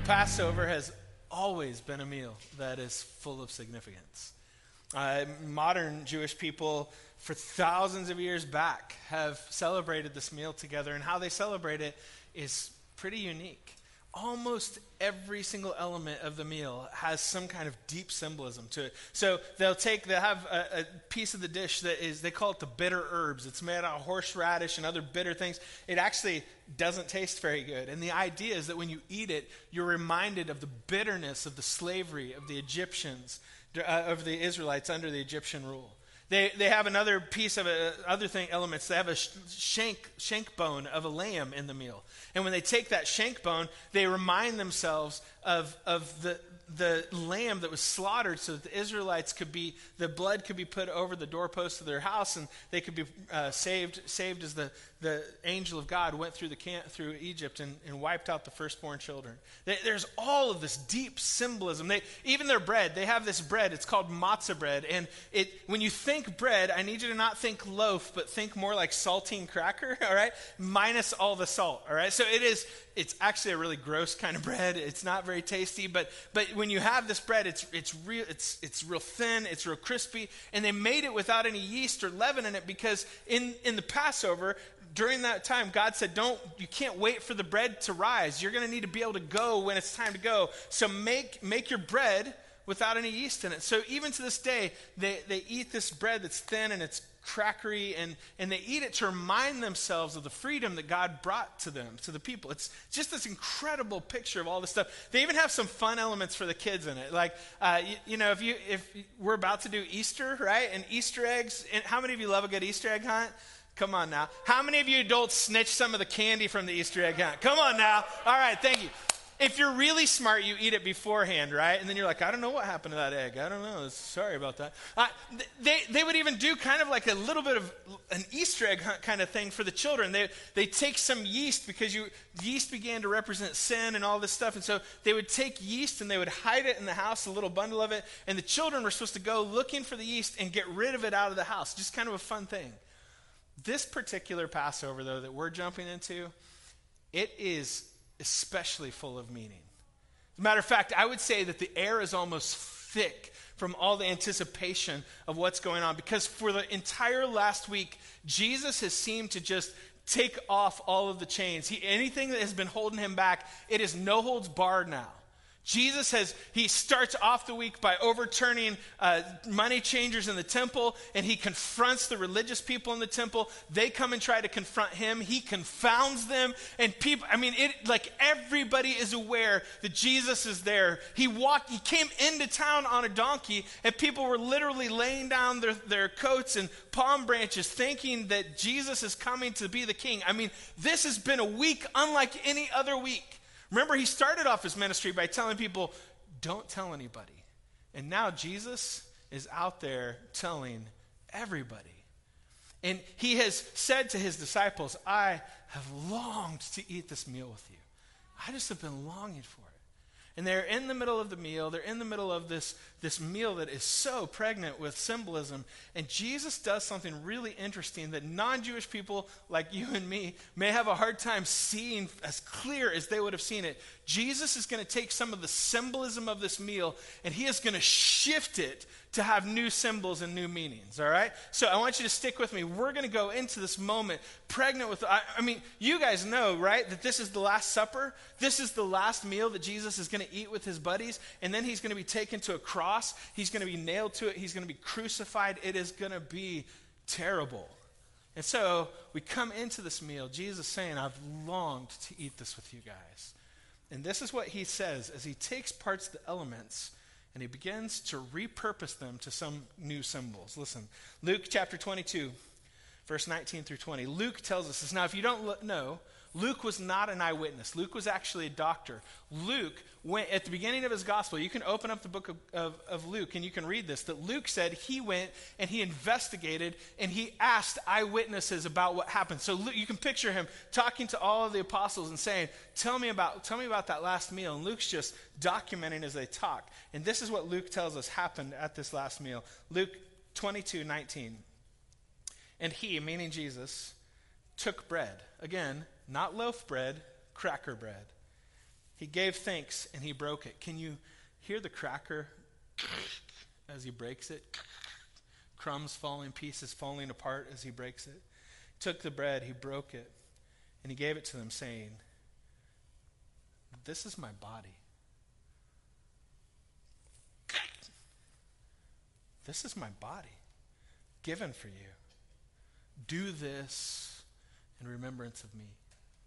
Passover has always been a meal that is full of significance. Modern Jewish people, for thousands of years back, have celebrated this meal together, and how they celebrate it is pretty unique. Almost every single element of the meal has some kind of deep symbolism to it. So they'll have a piece of the dish that is, they call it the bitter herbs. It's made out of horseradish and other bitter things. It actually doesn't taste very good. And the idea is that when you eat it, you're reminded of the bitterness of the slavery of the Egyptians, of the Israelites under the Egyptian rule. They have another piece of elements. They have a shank bone of a lamb in the meal. And when they take that shank bone, they remind themselves of the lamb that was slaughtered so that the Israelites the blood could be put over the doorpost of their house, and they could be saved as the angel of God went through through Egypt and wiped out the firstborn children. There's all of this deep symbolism. Even their bread, they have this bread. It's called matzah bread. And when you think bread, I need you to not think loaf, but think more like saltine cracker, all right? Minus all the salt, all right? So it's actually a really gross kind of bread. It's not very tasty, but when you have this bread, it's real thin, it's real crispy, and they made it without any yeast or leaven in it because in the Passover, during that time, God said, you can't wait for the bread to rise. You're going to need to be able to go when it's time to go. So make your bread without any yeast in it. So even to this day, they eat this bread that's thin and it's crackery, and they eat it to remind themselves of the freedom that God brought to them, to the people. It's just this incredible picture of all this stuff. They even have some fun elements for the kids in it. Like, if we're about to do Easter, right? And Easter eggs, and how many of you love a good Easter egg hunt? Come on now. How many of you adults snitch some of the candy from the Easter egg hunt? Come on now. All right, thank you. If you're really smart, you eat it beforehand, right? And then you're like, I don't know what happened to that egg. I don't know. Sorry about that. They would even do kind of like a little bit of an Easter egg hunt kind of thing for the children. They take some yeast because yeast began to represent sin and all this stuff. And so they would take yeast and they would hide it in the house, a little bundle of it. And the children were supposed to go looking for the yeast and get rid of it out of the house. Just kind of a fun thing. This particular Passover, though, that we're jumping into, it is especially full of meaning. As a matter of fact, I would say that the air is almost thick from all the anticipation of what's going on, because for the entire last week, Jesus has seemed to just take off all of the chains. Anything that has been holding him back, it is no holds barred now. Jesus he starts off the week by overturning money changers in the temple, and he confronts the religious people in the temple. They come and try to confront him. He confounds them, and everybody is aware that Jesus is there. He came into town on a donkey, and people were literally laying down their coats and palm branches thinking that Jesus is coming to be the king. I mean, this has been a week unlike any other week. Remember, he started off his ministry by telling people, don't tell anybody. And now Jesus is out there telling everybody. And he has said to his disciples, I have longed to eat this meal with you. I just have been longing for it. And they're in the middle of the meal. They're in the middle of this meal that is so pregnant with symbolism. And Jesus does something really interesting that non-Jewish people like you and me may have a hard time seeing as clear as they would have seen it. Jesus is going to take some of the symbolism of this meal, and he is going to shift it to have new symbols and new meanings, all right? So I want you to stick with me. We're going to go into this moment pregnant with, you guys know, right, that this is the Last Supper. This is the last meal that Jesus is going to eat with his buddies, and then he's going to be taken to a cross. He's going to be nailed to it. He's going to be crucified. It is going to be terrible. And so we come into this meal, Jesus saying, I've longed to eat this with you guys. And this is what he says as he takes parts of the elements and he begins to repurpose them to some new symbols. Listen, Luke chapter 22, verse 19 through 20. Luke tells us this. Now, if you don't know, Luke was not an eyewitness. Luke was actually a doctor. Luke went, at the beginning of his gospel, you can open up the book of Luke and you can read this, that Luke said he went and he investigated and he asked eyewitnesses about what happened. So Luke, you can picture him talking to all of the apostles and saying, tell me about that last meal. And Luke's just documenting as they talk. And this is what Luke tells us happened at this last meal. Luke 22:19. And he, meaning Jesus, took bread. Again, not loaf bread, cracker bread. He gave thanks and he broke it. Can you hear the cracker as he breaks it? Crumbs falling, pieces falling apart as he breaks it. He took the bread, he broke it, and he gave it to them, saying, "This is my body. This is my body given for you. Do this in remembrance of me."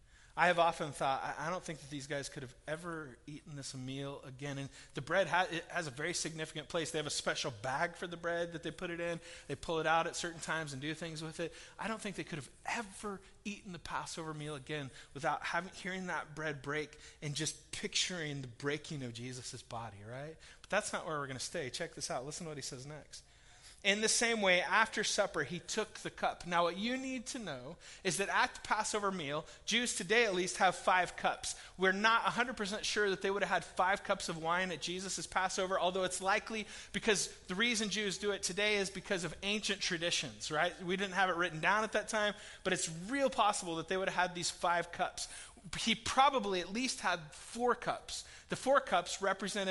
I have often thought, I don't think that these guys could have ever eaten this meal again. And the bread it has a very significant place. They have a special bag for the bread that they put it in. They pull it out at certain times and do things with it. I don't think they could have ever eaten the Passover meal again without hearing that bread break and just picturing the breaking of Jesus' body, right? But that's not where we're going to stay. Check this out. Listen to what he says next. In the same way, after supper, he took the cup. Now, what you need to know is that at the Passover meal, Jews today at least have 5 cups. We're not 100% sure that they would have had 5 cups of wine at Jesus' Passover, although it's likely because the reason Jews do it today is because of ancient traditions, right? We didn't have it written down at that time, but it's real possible that they would have had these 5 cups. He probably at least had 4 cups. The 4 cups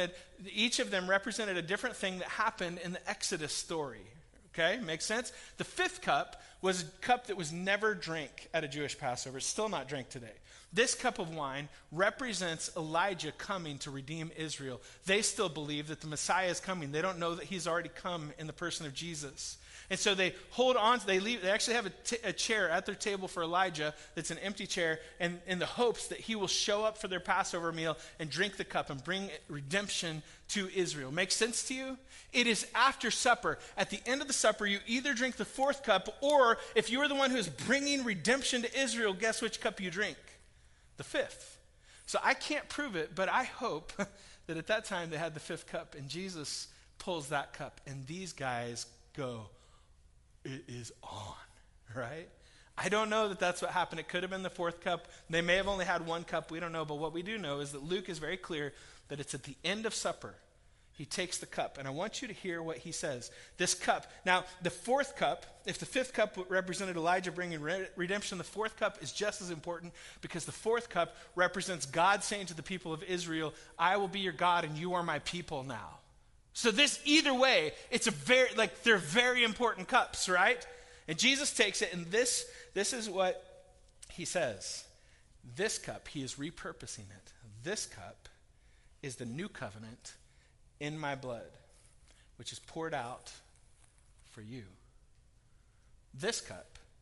each of them represented a different thing that happened in the Exodus story. Okay, makes sense? The 5th cup was a cup that was never drank at a Jewish Passover. It's still not drank today. This cup of wine represents Elijah coming to redeem Israel. They still believe that the Messiah is coming. They don't know that he's already come in the person of Jesus. And so they hold on, they actually have a chair at their table for Elijah that's an empty chair, and in the hopes that he will show up for their Passover meal and drink the cup and bring redemption to Israel. Makes sense to you? It is after supper. At the end of the supper, you either drink the 4th cup, or if you are the one who is bringing redemption to Israel, guess which cup you drink? The 5th. So I can't prove it, but I hope that at that time they had the 5th cup, and Jesus pulls that cup, and these guys go, "It is on," right? I don't know that that's what happened. It could have been the 4th cup. They may have only had 1 cup. We don't know. But what we do know is that Luke is very clear that it's at the end of supper. He takes the cup. And I want you to hear what he says. This cup. Now, the 4th cup, if the 5th cup represented Elijah bringing redemption, the 4th cup is just as important because the 4th cup represents God saying to the people of Israel, "I will be your God and you are my people now." So this, either way, they're very important cups, right? And Jesus takes it, and this is what he says. This cup, he is repurposing it. This cup is the new covenant in my blood, which is poured out for you. This cup.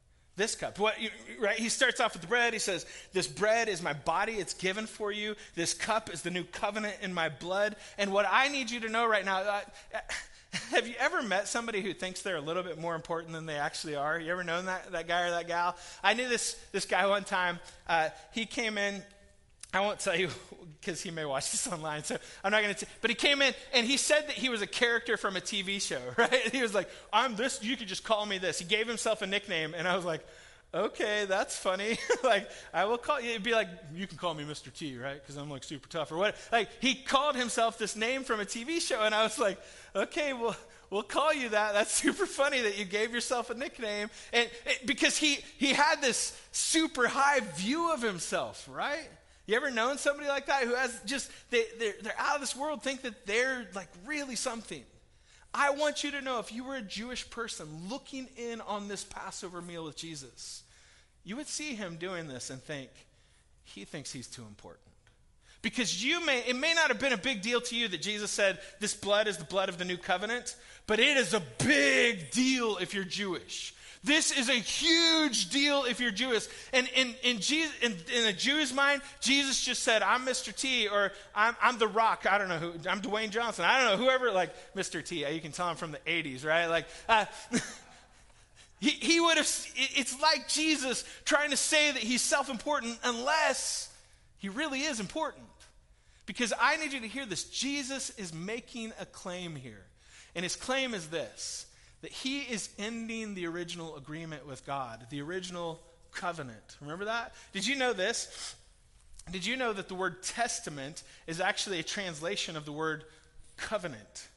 Right? He starts off with the bread. He says, "This bread is my body. It's given for you. This cup is the new covenant in my blood." And what I need you to know right now, have you ever met somebody who thinks they're a little bit more important than they actually are? You ever known that guy or that gal? I knew this guy one time. He came in. I won't tell you because he may watch this online, so I'm not going to. But he came in and he said that he was a character from a TV show, right? He was like, "I'm this. You could just call me this." He gave himself a nickname, and I was like, "Okay, that's funny." Like, I will call you. It'd be like, "You can call me Mr. T, right? Because I'm like super tough or what." Like, he called himself this name from a TV show, and I was like, "Okay, well, we'll call you that. That's super funny that you gave yourself a nickname." And because he had this super high view of himself, right? You ever known somebody like that who has just, they're out of this world, think that they're like really something? I want you to know, if you were a Jewish person looking in on this Passover meal with Jesus, you would see him doing this and think, he thinks he's too important. Because it may not have been a big deal to you that Jesus said, "This blood is the blood of the new covenant," but it is a big deal if you're Jewish. This is a huge deal if you're Jewish. And in a Jew's mind, Jesus just said, "I'm Mr. T," or I'm The Rock. I don't know who. I'm Dwayne Johnson. I don't know, whoever, like Mr. T. You can tell him from the 80s, right? Like, he would have, it's like Jesus trying to say that he's self-important unless he really is important. Because I need you to hear this. Jesus is making a claim here. And his claim is this: that he is ending the original agreement with God, the original covenant. Remember that? Did you know this? Did you know that the word testament is actually a translation of the word covenant?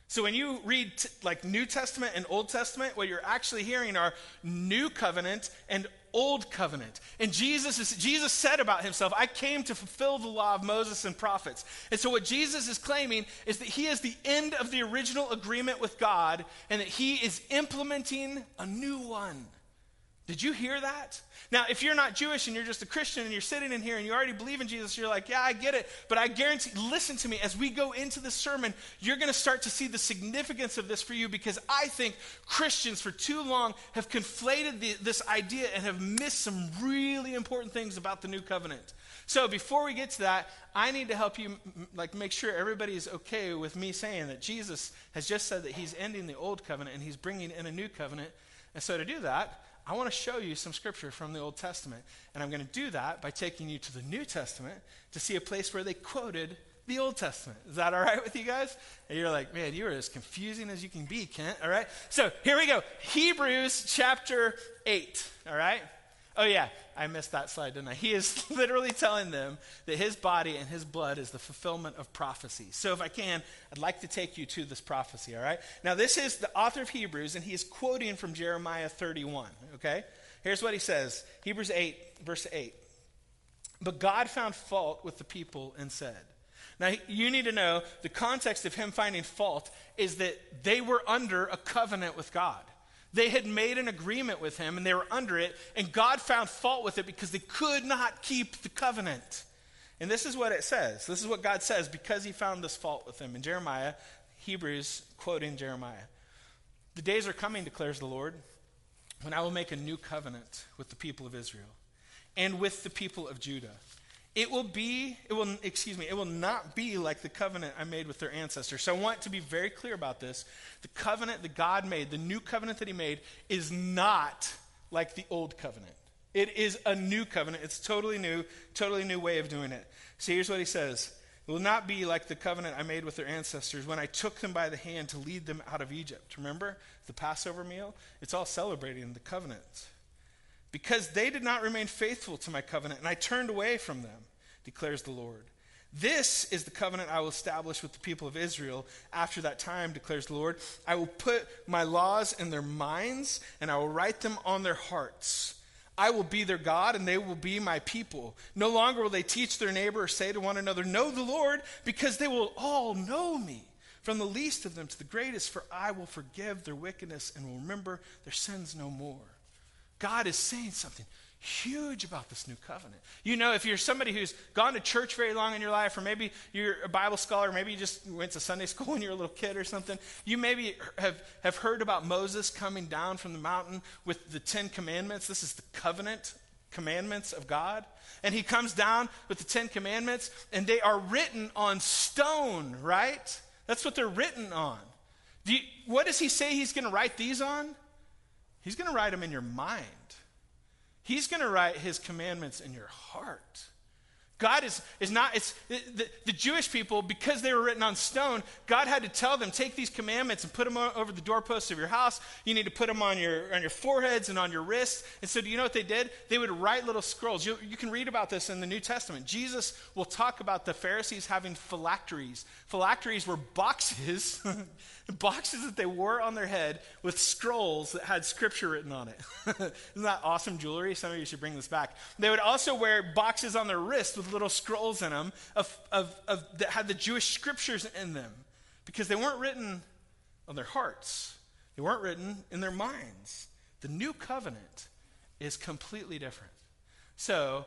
So when you read like New Testament and Old Testament, what you're actually hearing are New Covenant and Old Covenant. And Jesus said about himself, I came to fulfill the law of Moses and prophets. And so what Jesus is claiming is that he is the end of the original agreement with God and that he is implementing a new one. Did you hear that? Now, if you're not Jewish and you're just a Christian and you're sitting in here and you already believe in Jesus, you're like, yeah, I get it. But I guarantee, listen to me, as we go into this sermon, you're going to start to see the significance of this for you, because I think Christians for too long have conflated this idea and have missed some really important things about the new covenant. So before we get to that, I need to help you make sure everybody is okay with me saying that Jesus has just said that he's ending the old covenant and he's bringing in a new covenant. And so to do that, I want to show you some scripture from the Old Testament. And I'm going to do that by taking you to the New Testament to see a place where they quoted the Old Testament. Is that all right with you guys? And you're like, man, you are as confusing as you can be, Kent. All right? So here we go. Hebrews chapter 8. All right? Oh, yeah. I missed that slide, didn't I? He is literally telling them that his body and his blood is the fulfillment of prophecy. So if I can, I'd like to take you to this prophecy, all right? Now, this is the author of Hebrews, and he is quoting from Jeremiah 31, okay? Here's what he says, Hebrews 8, verse 8. But God found fault with the people and said. Now, you need to know the context of him finding fault is that they were under a covenant with God. They had made an agreement with him, and they were under it, and God found fault with it because they could not keep the covenant. And this is what it says. This is what God says because he found this fault with him. In Jeremiah, Hebrews quoting Jeremiah. The days are coming, declares the Lord, when I will make a new covenant with the people of Israel and with the people of Judah. It will not be like the covenant I made with their ancestors. So I want to be very clear about this. The covenant that God made, the new covenant that he made, is not like the old covenant. It is a new covenant. It's totally new way of doing it. So here's what he says. It will not be like the covenant I made with their ancestors when I took them by the hand to lead them out of Egypt. Remember the Passover meal? It's all celebrating the covenant. Because they did not remain faithful to my covenant, and I turned away from them, declares the Lord. This is the covenant I will establish with the people of Israel after that time, declares the Lord. I will put my laws in their minds, and I will write them on their hearts. I will be their God, and they will be my people. No longer will they teach their neighbor or say to one another, know the Lord, because they will all know me, from the least of them to the greatest, for I will forgive their wickedness and will remember their sins no more. God is saying something huge about this new covenant. You know, if you're somebody who's gone to church very long in your life, or maybe you're a Bible scholar, maybe you just went to Sunday school when you were a little kid or something, you maybe have heard about Moses coming down from the mountain with the 10 commandments. This is the covenant commandments of God. And he comes down with the 10 commandments, and they are written on stone, right? That's what they're written on. What does he say he's going to write these on? He's going to write them in your mind. He's going to write his commandments in your heart. God is not, it's the Jewish people, because they were written on stone, God had to tell them, take these commandments and put them over the doorposts of your house. You need to put them on your foreheads and on your wrists. And so do you know what they did? They would write little scrolls. You can read about this in the New Testament. Jesus will talk about the Pharisees having phylacteries. Phylacteries were boxes, boxes that they wore on their head with scrolls that had scripture written on it. Isn't that awesome jewelry? Some of you should bring this back. They would also wear boxes on their wrists with little scrolls in them that had the Jewish scriptures in them, because they weren't written on their hearts. They weren't written in their minds. The new covenant is completely different. So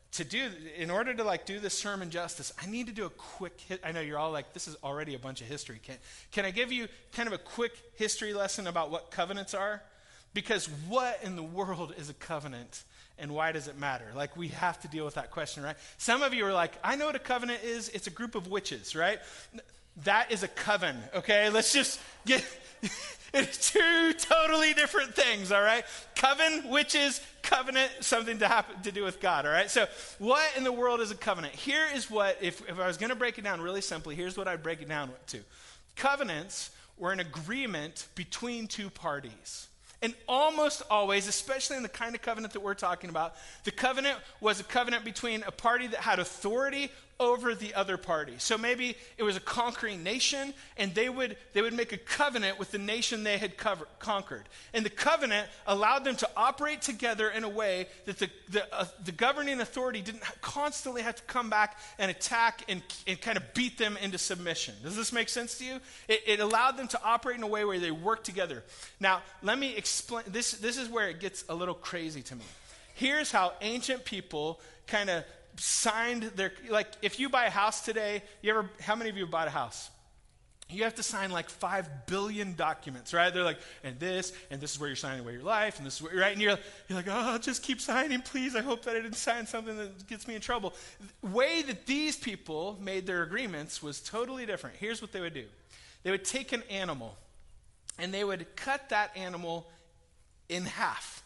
in order to do this sermon justice, I need to do a quick I know you're all like, this is already a bunch of history. Can I give you kind of a quick history lesson about what covenants are? Because what in the world is a covenant? And why does it matter? We have to deal with that question, right? Some of you are like, I know what a covenant is. It's a group of witches, right? That is a coven, okay? Let's just get... It's two totally different things, all right? Coven, witches, covenant, something to do with God, all right? So what in the world is a covenant? Here is what, if I was going to break it down really simply, here's what I'd break it down to. Covenants were an agreement between two parties. And almost always, especially in the kind of covenant that we're talking about, the covenant was a covenant between a party that had authority over the other party. So maybe it was a conquering nation, and they would make a covenant with the nation they had conquered. And the covenant allowed them to operate together in a way that the governing authority didn't constantly have to come back and attack and kind of beat them into submission. Does this make sense to you? It allowed them to operate in a way where they work together. Now, let me explain. This is where it gets a little crazy to me. Here's how ancient people kind of signed their, like if you buy a house today, how many of you have bought a house? You have to sign like 5 billion documents, right? They're like, and this is where you're signing away your life, and this is where, right? And you're like, oh, just keep signing, please. I hope that I didn't sign something that gets me in trouble. The way that these people made their agreements was totally different. Here's what they would do. They would take an animal, and they would cut that animal in half.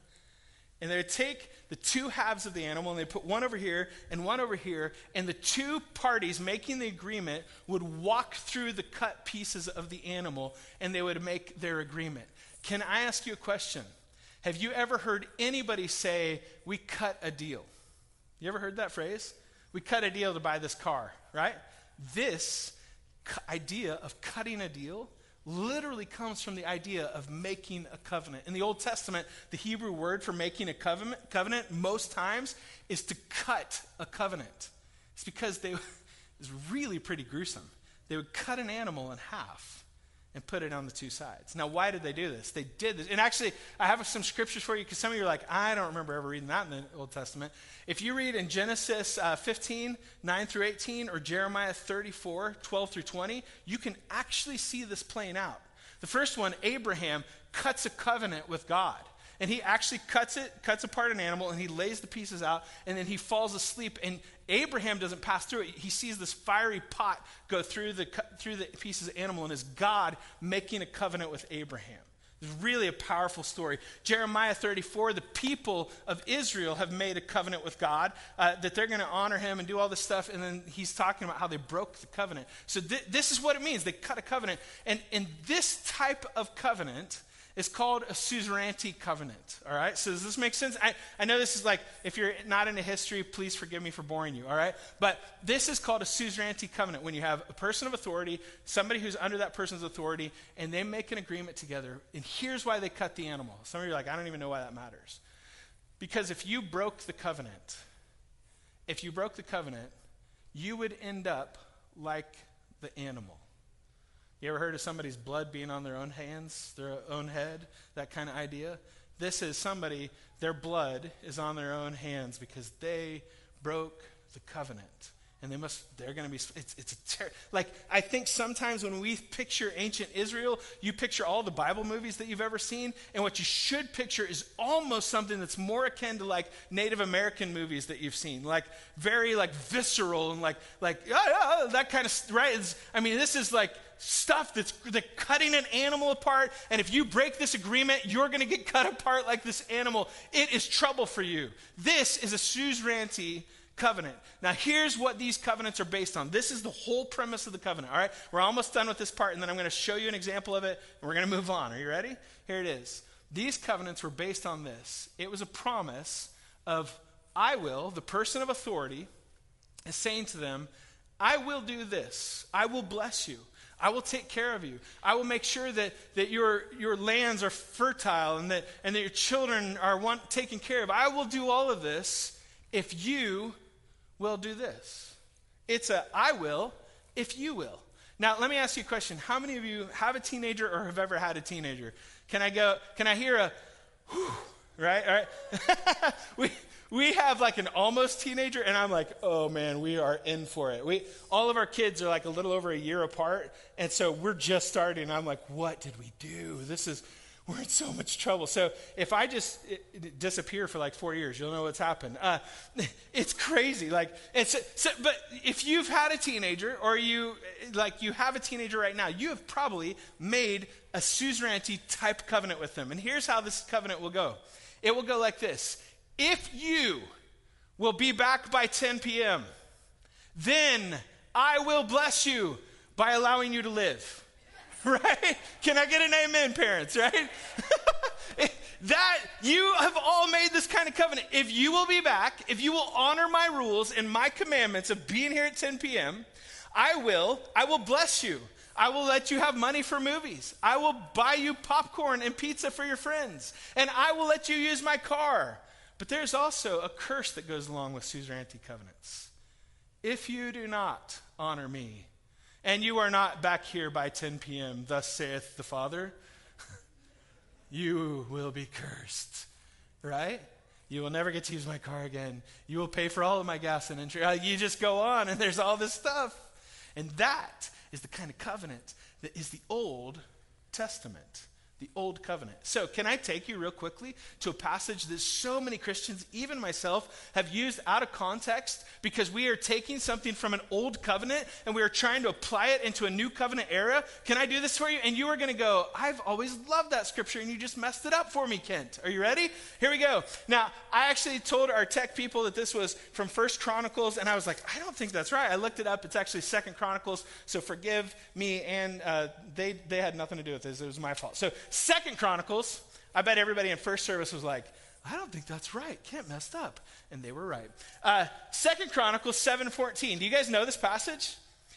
And they would take the two halves of the animal, and they put one over here and one over here, and the two parties making the agreement would walk through the cut pieces of the animal, and they would make their agreement. Can I ask you a question? Have you ever heard anybody say, we cut a deal? You ever heard that phrase? We cut a deal to buy this car, right? This idea of cutting a deal literally comes from the idea of making a covenant. In the Old Testament, the Hebrew word for making a covenant most times is to cut a covenant. It's because it's really pretty gruesome. They would cut an animal in half and put it on the two sides. Now, why did they do this? They did this. And actually, I have some scriptures for you because some of you are like, I don't remember ever reading that in the Old Testament. If you read in Genesis 15, 9 through 18, or Jeremiah 34, 12 through 20, you can actually see this playing out. The first one, Abraham cuts a covenant with God. And he actually cuts apart an animal, and he lays the pieces out, and then he falls asleep. And Abraham doesn't pass through it. He sees this fiery pot go through the pieces of animal, and is God making a covenant with Abraham. It's really a powerful story. Jeremiah 34, the people of Israel have made a covenant with God that they're going to honor him and do all this stuff, and then he's talking about how they broke the covenant. So this is what it means. They cut a covenant. And this type of covenant is called a suzerainty covenant, all right? So does this make sense? I know this is like, if you're not into history, please forgive me for boring you, all right? But this is called a suzerainty covenant, when you have a person of authority, somebody who's under that person's authority, and they make an agreement together. And here's why they cut the animal. Some of you are like, I don't even know why that matters. Because if you broke the covenant, you would end up like the animal. You ever heard of somebody's blood being on their own hands, their own head, that kind of idea? This is somebody, their blood is on their own hands because they broke the covenant. And they're going to be, like, I think sometimes when we picture ancient Israel, you picture all the Bible movies that you've ever seen, and what you should picture is almost something that's more akin to like Native American movies that you've seen, like very like visceral and like that kind of, right? This is like stuff they're cutting an animal apart, and if you break this agreement, you're going to get cut apart like this animal. It is trouble for you. This is a suzerainty covenant. Now, here's what these covenants are based on. This is the whole premise of the covenant, all right? We're almost done with this part, and then I'm going to show you an example of it, and we're going to move on. Are you ready? Here it is. These covenants were based on this. It was a promise of, the person of authority is saying to them, I will do this. I will bless you. I will take care of you. I will make sure that your lands are fertile and that your children are taken care of. I will do all of this if you will do this. It's I will if you will. Now, let me ask you a question. How many of you have a teenager or have ever had a teenager? Can I hear a whew, right? All right. We have like an almost teenager, and I'm like, oh man, we are in for it. All of our kids are like a little over a year apart, and so we're just starting. I'm like, what did we do? We're in so much trouble. So if I just disappear for like 4 years, you'll know what's happened. It's crazy. But if you've had a teenager, or you have a teenager right now, you have probably made a suzerainty type covenant with them. And here's how this covenant will go. It will go like this. If you will be back by 10 p.m., then I will bless you by allowing you to live. Right? Can I get an amen, parents, right? that you have all made this kind of covenant. If you will be back, if you will honor my rules and my commandments of being here at 10 p.m., I will bless you. I will let you have money for movies. I will buy you popcorn and pizza for your friends. And I will let you use my car. But there's also a curse that goes along with suzerainty covenants. If you do not honor me, and you are not back here by 10 p.m., thus saith the Father, you will be cursed, right? You will never get to use my car again. You will pay for all of my gas and insurance. You just go on, and there's all this stuff. And that is the kind of covenant that is the Old Testament. The Old Covenant. So can I take you real quickly to a passage that so many Christians, even myself, have used out of context because we are taking something from an old covenant and we are trying to apply it into a new covenant era? Can I do this for you? And you are going to go, I've always loved that scripture and you just messed it up for me, Kent. Are you ready? Here we go. Now, I actually told our tech people that this was from 1 Chronicles and I was like, I don't think that's right. I looked it up. It's actually 2 Chronicles. So forgive me, and they had nothing to do with this. It was my fault. So 2 Chronicles, I bet everybody in first service was like, I don't think that's right. Kent messed up. And they were right. 2 Chronicles 7:14. Do you guys know this passage?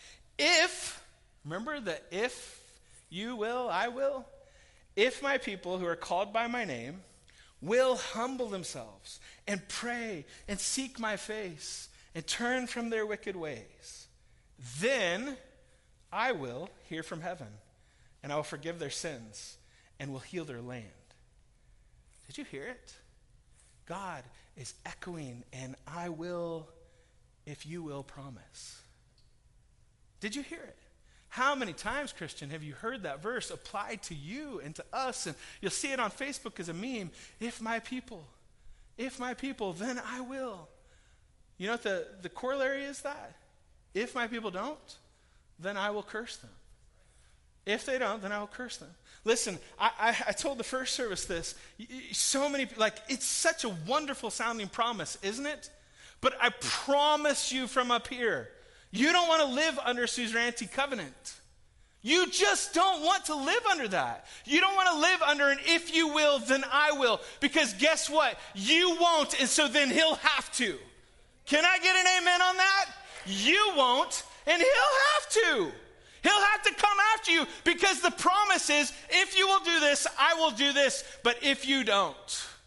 Remember the if you will, I will? If my people who are called by my name will humble themselves and pray and seek my face and turn from their wicked ways, then I will hear from heaven and I will forgive their sins and will heal their land. Did you hear it? God is echoing an I will, if you will promise. Did you hear it? How many times, Christian, have you heard that verse applied to you and to us? And you'll see it on Facebook as a meme. If my people, then I will. You know what the corollary is that? If my people don't, then I will curse them. If they don't, then I will curse them. Listen, I told the first service this. So many, it's such a wonderful sounding promise, isn't it? But I promise you from up here, you don't want to live under suzerainty covenant. You just don't want to live under that. You don't want to live under an if you will, then I will. Because guess what? You won't, and so then he'll have to. Can I get an amen on that? You won't, and he'll have to. He'll have to come after you because the promise is, if you will do this, I will do this. But if you don't,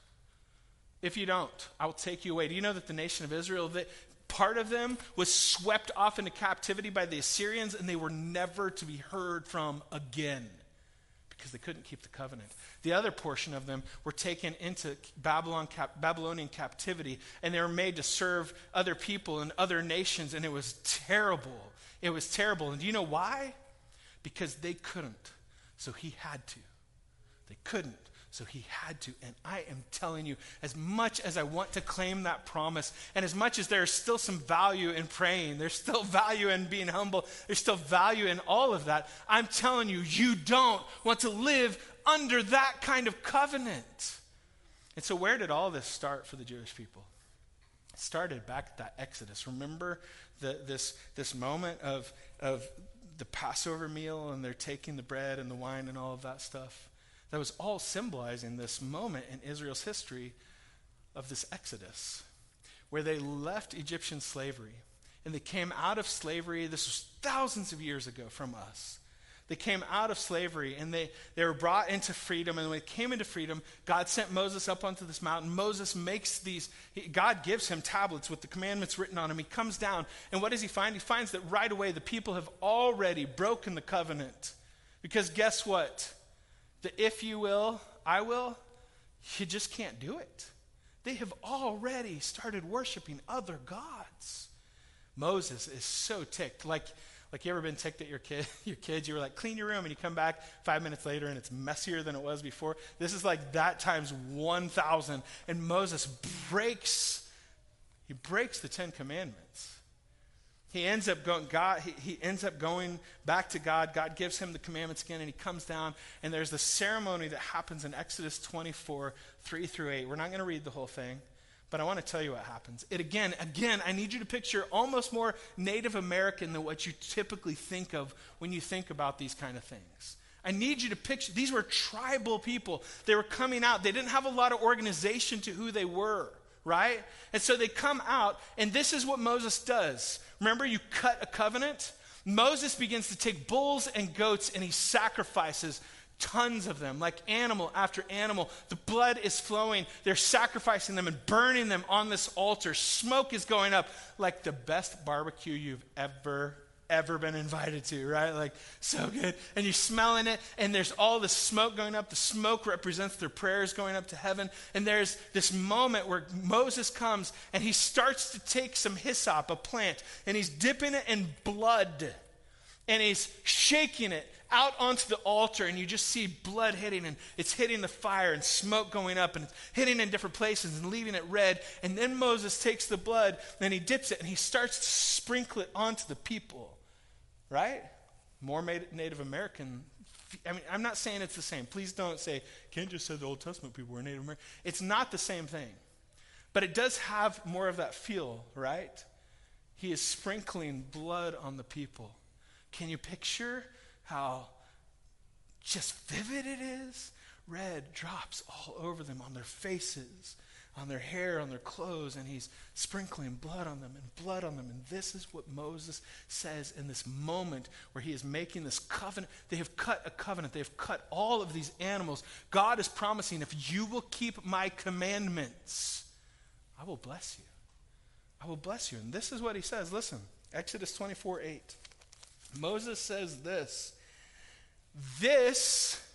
I will take you away. Do you know that the nation of Israel, that part of them was swept off into captivity by the Assyrians, and they were never to be heard from again because they couldn't keep the covenant. The other portion of them were taken into Babylonian captivity, and they were made to serve other people and other nations, and it was terrible. It was terrible. And do you know why? Because they couldn't, so he had to. They couldn't, so he had to. And I am telling you, as much as I want to claim that promise, and as much as there's still some value in praying, there's still value in being humble, there's still value in all of that, I'm telling you, you don't want to live under that kind of covenant. And so where did all this start for the Jewish people? It started back at that Exodus. Remember this moment of the Passover meal, and they're taking the bread and the wine and all of that stuff? That was all symbolizing this moment in Israel's history of this Exodus, where they left Egyptian slavery, and they came out of slavery. This was thousands of years ago from us. They came out of slavery, and they were brought into freedom. And when they came into freedom, God sent Moses up onto this mountain. Moses makes God gives him tablets with the commandments written on them. He comes down, and what does he find? He finds that right away the people have already broken the covenant. Because guess what? The if you will, I will, you just can't do it. They have already started worshiping other gods. Moses is so ticked. Like you ever been ticked at your kids? You were like, clean your room, and you come back 5 minutes later and it's messier than it was before. This is like that times 1,000. And Moses breaks the 10 Commandments. He ends up going back to God. God gives him the commandments again, and he comes down, and there's the ceremony that happens in Exodus 24, 3-8. We're not going to read the whole thing, but I want to tell you what happens. It again, I need you to picture almost more Native American than what you typically think of when you think about these kind of things. I need you to picture, these were tribal people. They were coming out. They didn't have a lot of organization to who they were, right? And so they come out, and this is what Moses does. Remember, you cut a covenant? Moses begins to take bulls and goats, and he sacrifices tons of them, like animal after animal. The blood is flowing. They're sacrificing them and burning them on this altar. Smoke is going up like the best barbecue you've ever been invited to, right? Like, so good. And you're smelling it, and there's all this smoke going up. The smoke represents their prayers going up to heaven. And there's this moment where Moses comes, and he starts to take some hyssop, a plant, and he's dipping it in blood, and he's shaking it out onto the altar, and you just see blood hitting, and it's hitting the fire and smoke going up, and it's hitting in different places and leaving it red. And then Moses takes the blood, and he dips it, and he starts to sprinkle it onto the people, right? More Native American. I mean, I'm not saying it's the same. Please don't say, Ken just said the Old Testament people were Native American. It's not the same thing. But it does have more of that feel, right? He is sprinkling blood on the people. Can you picture how just vivid it is? Red drops all over them, on their faces, on their hair, on their clothes, and he's sprinkling blood on them and blood on them. And this is what Moses says in this moment where he is making this covenant. They have cut a covenant. They have cut all of these animals. God is promising, if you will keep my commandments, I will bless you. I will bless you. And this is what he says. Listen, Exodus 24:8. Moses says this. This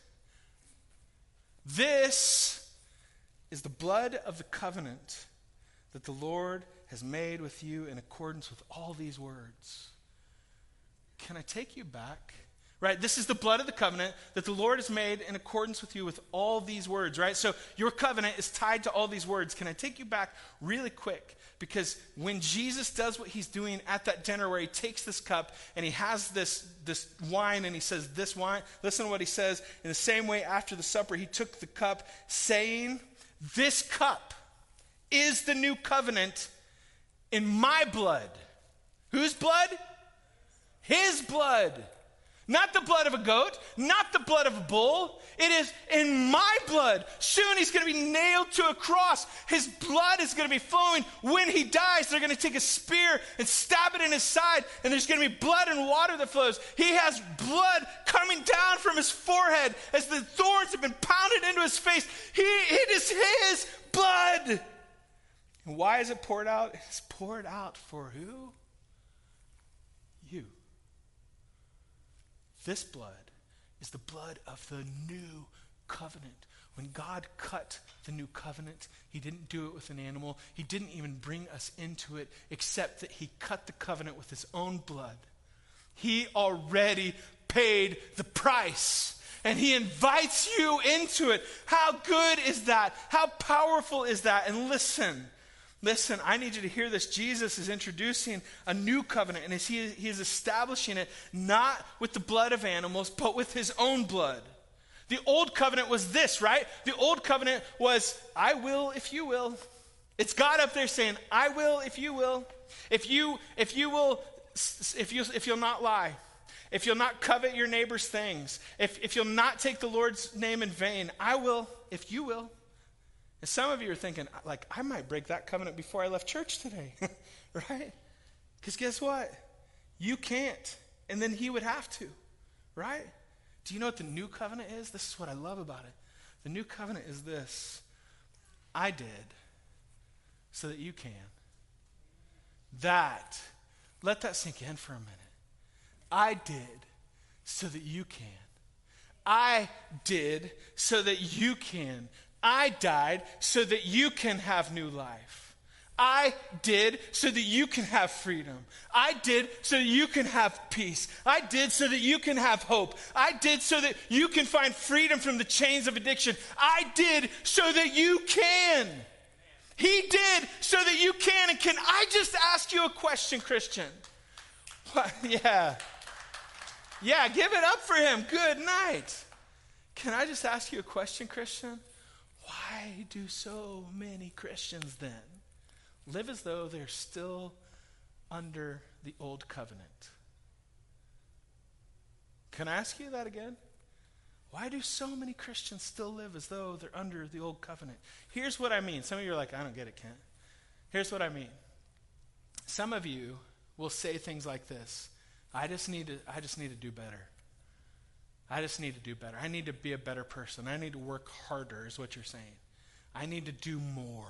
is the blood of the covenant that the Lord has made with you in accordance with all these words. Can I take you back? Right, this is the blood of the covenant that the Lord has made in accordance with you with all these words, right? So your covenant is tied to all these words. Can I take you back really quick? Because when Jesus does what he's doing at that dinner where he takes this cup and he has this wine and he says, this wine, listen to what he says. In the same way, after the supper, he took the cup saying, this cup is the new covenant in my blood. Whose blood? His blood. Not the blood of a goat, not the blood of a bull. It is in my blood. Soon he's going to be nailed to a cross. His blood is going to be flowing. When he dies, they're going to take a spear and stab it in his side, and there's going to be blood and water that flows. He has blood coming down from his forehead as the thorns have been pounded into his face. It is his blood. And why is it poured out? It's poured out for who? You. This blood is the blood of the new covenant. When God cut the new covenant, he didn't do it with an animal. He didn't even bring us into it, except that he cut the covenant with his own blood. He already paid the price, and he invites you into it. How good is that? How powerful is that? And listen, I need you to hear this. Jesus is introducing a new covenant, and he is establishing it not with the blood of animals, but with his own blood. The old covenant was this, right? The old covenant was, I will if you will. It's God up there saying, I will if you will. If you'll not lie. If you'll not covet your neighbor's things. If you'll not take the Lord's name in vain, I will if you will. And some of you are thinking, like, I might break that covenant before I left church today, right? Because guess what? You can't, and then he would have to, right? Do you know what the new covenant is? This is what I love about it. The new covenant is this. I did so that you can. Let that sink in for a minute. I did so that you can. I did so that you can. I died so that you can have new life. I did so that you can have freedom. I did so that you can have peace. I did so that you can have hope. I did so that you can find freedom from the chains of addiction. I did so that you can. He did so that you can. And can I just ask you a question, Christian? What? Yeah, give it up for him. Good night. Can I just ask you a question, Christian? Why do so many Christians then live as though they're still under the old covenant? Can I ask you that again? why do so many Christians still live as though they're under the old covenant? Here's what I mean. Some of you are like, I don't get it, Kent. Here's what I mean. Some of you will say things like this. I just need to do better. I just need to do better. I need to be a better person. I need to work harder is what you're saying. I need to do more.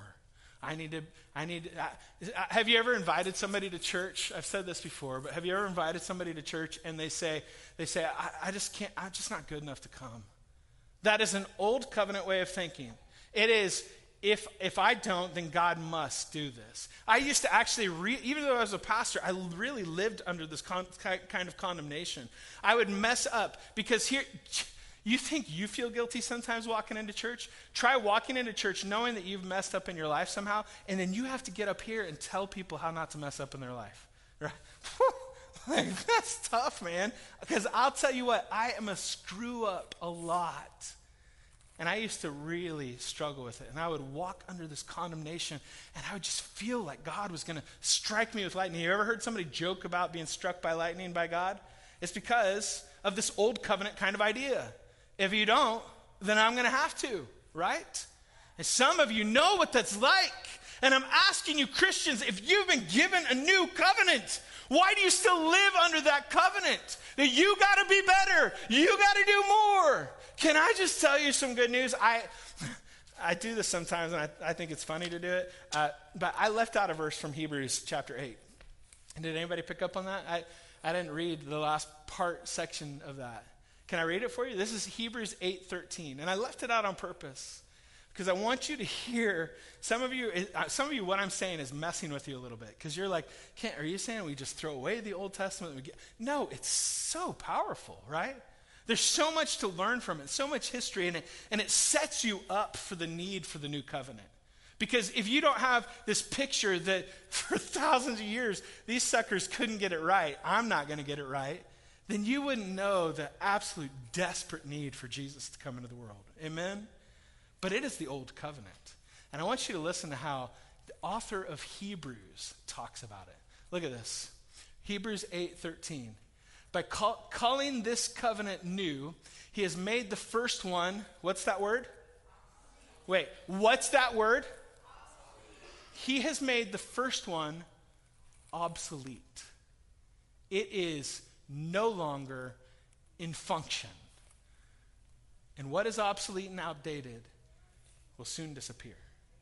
Have you ever invited somebody to church? I've said this before, but have you ever invited somebody to church and they say, I just can't, I'm just not good enough to come. That is an old covenant way of thinking. It is, if I don't, then God must do this. I used to actually, even though I was a pastor, I really lived under this kind of condemnation. I would mess up because here, you think you feel guilty sometimes walking into church? Try walking into church knowing that you've messed up in your life somehow, and then you have to get up here and tell people how not to mess up in their life. Right? Like, that's tough, man. Because I'll tell you what, I am a screw up a lot. And I used to really struggle with it. And I would walk under this condemnation, and I would just feel like God was going to strike me with lightning. You ever heard somebody joke about being struck by lightning by God? It's because of this old covenant kind of idea. If you don't, then I'm going to have to, right? And some of you know what that's like. And I'm asking you, Christians, if you've been given a new covenant, why do you still live under that covenant? That you got to be better. You got to do more. Can I just tell you some good news? I do this sometimes, and I think it's funny to do it. But I left out a verse from Hebrews chapter 8. Did anybody pick up on that? I didn't read the last section of that. Can I read it for you? This is Hebrews 8:13. And I left it out on purpose because I want you to hear, some of you, what I'm saying is messing with you a little bit. Because you're like, Kent, are you saying we just throw away the Old Testament? No, it's so powerful, right? There's so much to learn from it, so much history in it, and it sets you up for the need for the new covenant. Because if you don't have this picture that for thousands of years, these suckers couldn't get it right, I'm not going to get it right, then you wouldn't know the absolute desperate need for Jesus to come into the world. Amen? But it is the old covenant. And I want you to listen to how the author of Hebrews talks about it. Look at this. Hebrews 8:13. By calling this covenant new, he has made the first one, what's that word? Wait, what's that word? He has made the first one obsolete. It is no longer in function. And what is obsolete and outdated will soon disappear.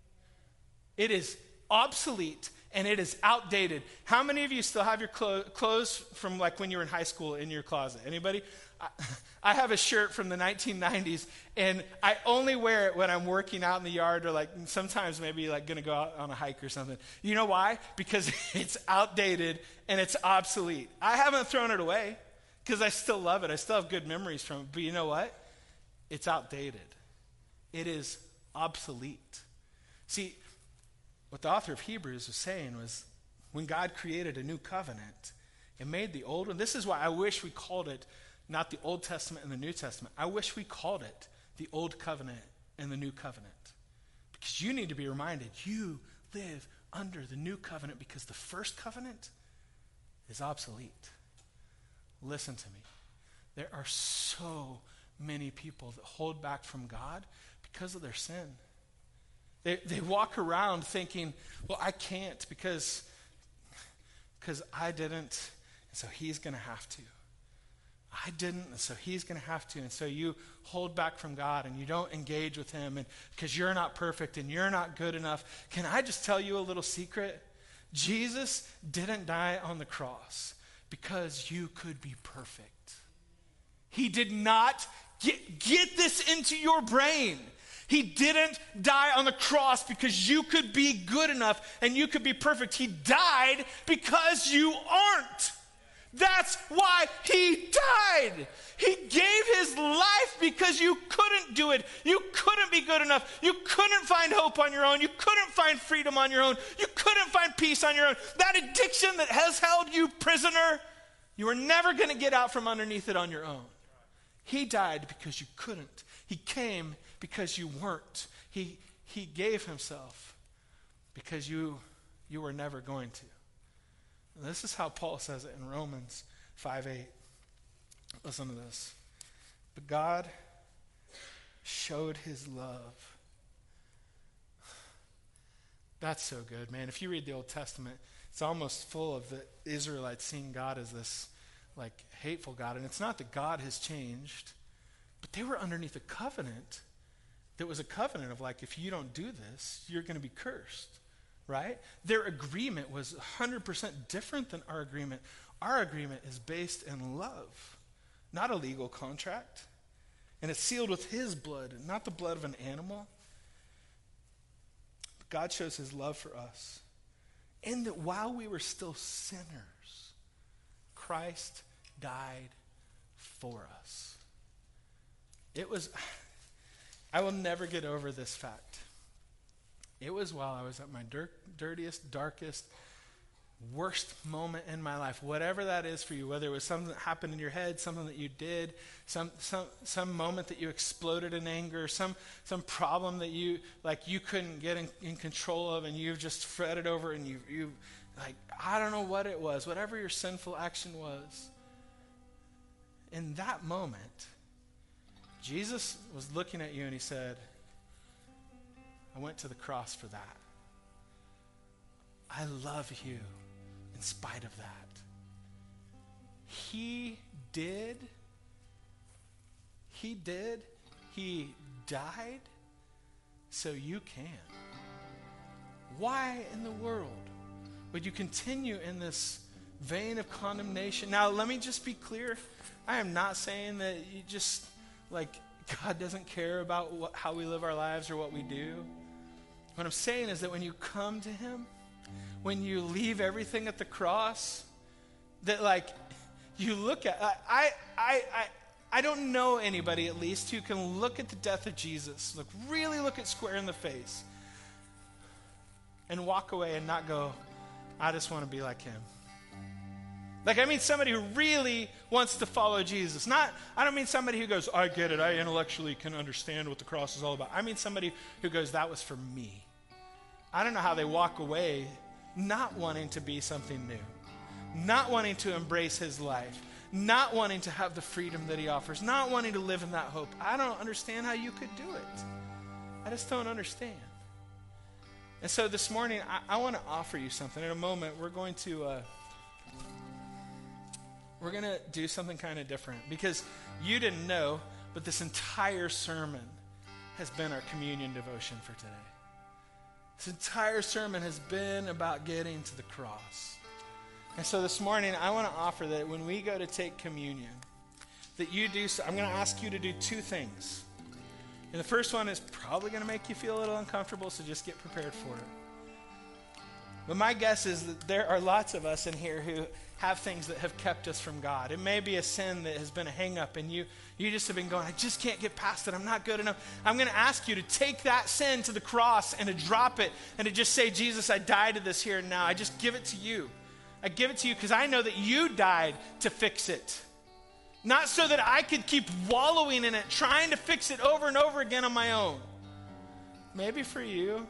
It is obsolete and it is outdated. How many of you still have your clothes from like when you were in high school in your closet? Anybody? I have a shirt from the 1990s, and I only wear it when I'm working out in the yard or like sometimes maybe like going to go out on a hike or something. You know why? Because it's outdated and it's obsolete. I haven't thrown it away because I still love it. I still have good memories from it. But you know what? It's outdated. It is obsolete. See, what the author of Hebrews was saying was when God created a new covenant, it made the old one. This is why I wish we called it not the Old Testament and the New Testament. I wish we called it the Old Covenant and the New Covenant. Because you need to be reminded, you live under the New Covenant because the first covenant is obsolete. Listen to me. There are so many people that hold back from God because of their sin. They walk around thinking, well, I can't because I didn't, and so he's going to have to. I didn't, and so he's going to have to. And so you hold back from God and you don't engage with him and because you're not perfect and you're not good enough. Can I just tell you a little secret? Jesus didn't die on the cross because you could be perfect. He did not get this into your brain. He didn't die on the cross because you could be good enough and you could be perfect. He died because you aren't. That's why he died. He gave his life because you couldn't do it. You couldn't be good enough. You couldn't find hope on your own. You couldn't find freedom on your own. You couldn't find peace on your own. That addiction that has held you prisoner, you were never going to get out from underneath it on your own. He died because you couldn't. He came because you weren't. He gave himself because you were never going to. And this is how Paul says it in Romans 5:8. Listen to this. But God showed his love. That's so good, man. If you read the Old Testament, it's almost full of the Israelites seeing God as this like hateful God. And it's not that God has changed, but they were underneath a covenant that was a covenant of like, if you don't do this, you're going to be cursed, right? Their agreement was 100% different than our agreement. Our agreement is based in love, not a legal contract. And it's sealed with his blood, not the blood of an animal. But God shows his love for us. And that while we were still sinners, Christ died for us. It was, I will never get over this fact. It was while I was at my dirtiest, darkest, worst moment in my life, whatever that is for you, whether it was something that happened in your head, something that you did, some moment that you exploded in anger, some problem that you couldn't get in control of, and you've just fretted over, and you like, I don't know what it was, whatever your sinful action was. In that moment, Jesus was looking at you and he said, I went to the cross for that. I love you in spite of that. He died so you can. Why in the world would you continue in this vein of condemnation? Now, let me just be clear. I am not saying that you just, like, God doesn't care about how we live our lives or what we do. What I'm saying is that when you come to him, when you leave everything at the cross, that like you look at, I don't know anybody at least who can look at the death of Jesus, really look it square in the face and walk away and not go, I just want to be like him. Like, I mean somebody who really wants to follow Jesus. I don't mean somebody who goes, I get it, I intellectually can understand what the cross is all about. I mean somebody who goes, that was for me. I don't know how they walk away not wanting to be something new, not wanting to embrace his life, not wanting to have the freedom that he offers, not wanting to live in that hope. I don't understand how you could do it. I just don't understand. And so this morning, I want to offer you something. In a moment, we're going to do something kind of different, because you didn't know, but this entire sermon has been our communion devotion for today. This entire sermon has been about getting to the cross. And so this morning, I want to offer that when we go to take communion, that you do so. I'm going to ask you to do two things. And the first one is probably going to make you feel a little uncomfortable, so just get prepared for it. But my guess is that there are lots of us in here who have things that have kept us from God. It may be a sin that has been a hang-up, and you just have been going, I just can't get past it. I'm not good enough. I'm going to ask you to take that sin to the cross and to drop it and to just say, Jesus, I died to this here and now. I just give it to you. I give it to you because I know that you died to fix it. Not so that I could keep wallowing in it, trying to fix it over and over again on my own. Maybe for you,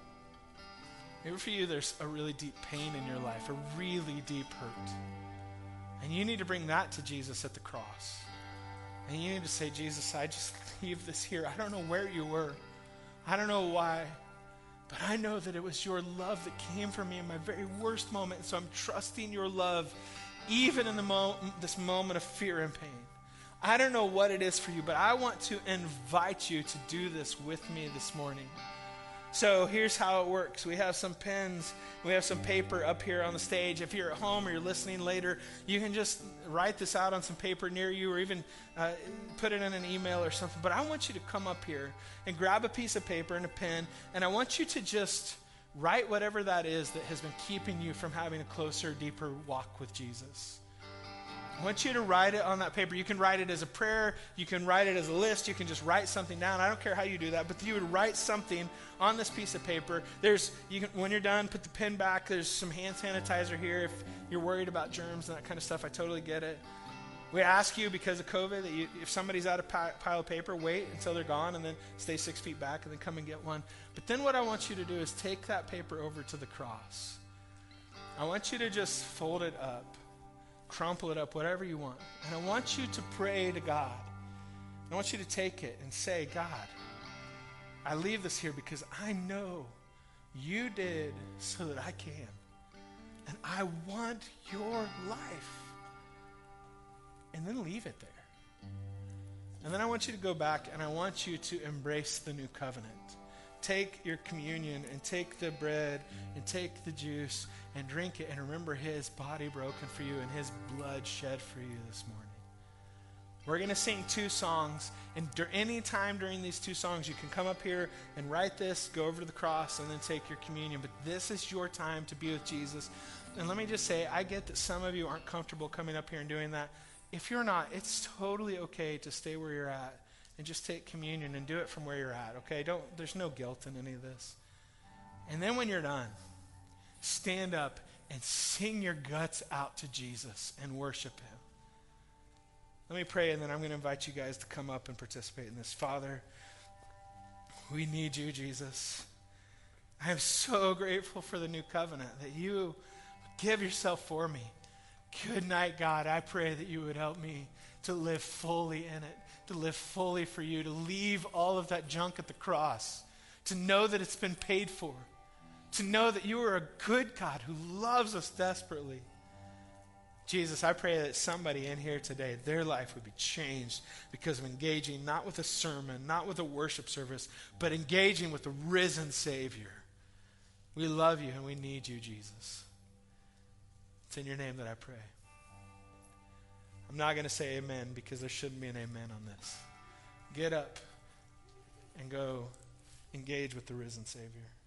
there's a really deep pain in your life, a really deep hurt. And you need to bring that to Jesus at the cross. And you need to say, Jesus, I just leave this here. I don't know where you were. I don't know why. But I know that it was your love that came for me in my very worst moment. So I'm trusting your love even in this moment of fear and pain. I don't know what it is for you, but I want to invite you to do this with me this morning. So here's how it works. We have some pens, we have some paper up here on the stage. If you're at home or you're listening later, you can just write this out on some paper near you, or even put it in an email or something. But I want you to come up here and grab a piece of paper and a pen, and I want you to just write whatever that is that has been keeping you from having a closer, deeper walk with Jesus. I want you to write it on that paper. You can write it as a prayer. You can write it as a list. You can just write something down. I don't care how you do that, but you would write something on this piece of paper. When you're done, put the pen back. There's some hand sanitizer here if you're worried about germs and that kind of stuff. I totally get it. We ask you, because of COVID, that if somebody's out of pile of paper, wait until they're gone and then stay 6 feet back and then come and get one. But then what I want you to do is take that paper over to the cross. I want you to just fold it up, crumple it up, whatever you want. And I want you to pray to God I want you to take it and say, God, I leave this here because I know you did so that I can. And I want your life. And then leave it there. And then I want you to go back and I want you to embrace the new covenant. Take your communion and take the bread and take the juice and drink it and remember his body broken for you and his blood shed for you this morning. We're going to sing 2 songs, and any time during these 2 songs, you can come up here and write this, go over to the cross, and then take your communion. But this is your time to be with Jesus. And let me just say, I get that some of you aren't comfortable coming up here and doing that. If you're not, it's totally okay to stay where you're at and just take communion and do it from where you're at, okay? There's no guilt in any of this. And then when you're done, stand up and sing your guts out to Jesus and worship him. Let me pray, and then I'm going to invite you guys to come up and participate in this. Father, we need you, Jesus. I am so grateful for the new covenant, that you give yourself for me. Good night, God. I pray that you would help me to live fully in it, to live fully for you, to leave all of that junk at the cross, to know that it's been paid for, to know that you are a good God who loves us desperately. Jesus, I pray that somebody in here today, their life would be changed because of engaging not with a sermon, not with a worship service, but engaging with the risen Savior. We love you and we need you, Jesus. It's in your name that I pray. I'm not going to say amen because there shouldn't be an amen on this. Get up and go engage with the risen Savior.